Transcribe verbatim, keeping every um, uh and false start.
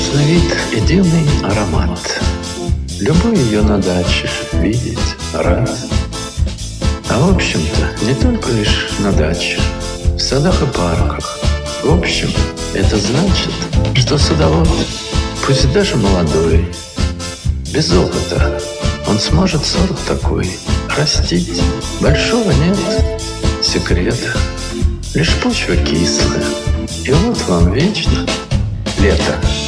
Вкусный вид и дивный аромат. Любой ее на даче видеть рад. А в общем-то, не только лишь на даче, в садах и парках. В общем, это значит, что садовод, пусть даже молодой, без опыта, он сможет сорт такой растить. Большого нет секрета, лишь почва кислая. И вот вам вечно лето.